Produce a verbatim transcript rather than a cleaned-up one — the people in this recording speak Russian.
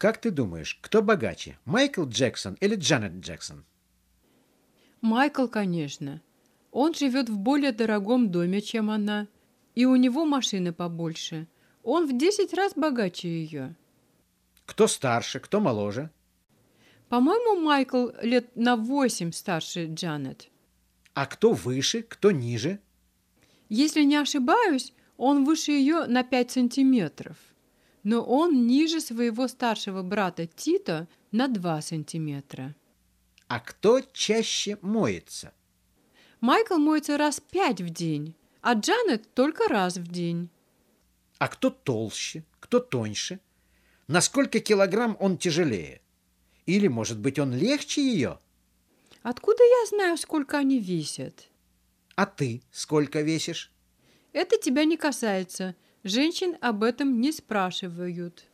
Как ты думаешь, кто богаче, Майкл Джексон или Джанет Джексон? Майкл, конечно. Он живет в более дорогом доме, чем она, и у него машины побольше. Он в десять раз богаче ее. Кто старше, кто моложе? По-моему, Майкл лет на восемь старше Джанет. А кто выше, кто ниже? Если не ошибаюсь, он выше ее на пять сантиметров. Но он ниже своего старшего брата Тита на два сантиметра. А кто чаще моется? Майкл моется раз пять в день, а Джанет только раз в день. А кто толще, кто тоньше? На сколько килограмм он тяжелее? Или, может быть, он легче ее? Откуда я знаю, сколько они весят? А ты сколько весишь? Это тебя не касается. Женщин об этом не спрашивают.